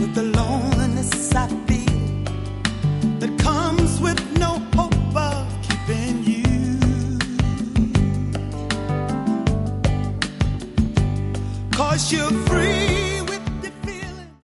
the loneliness I feel that comes with no hope of keeping you. Cause you've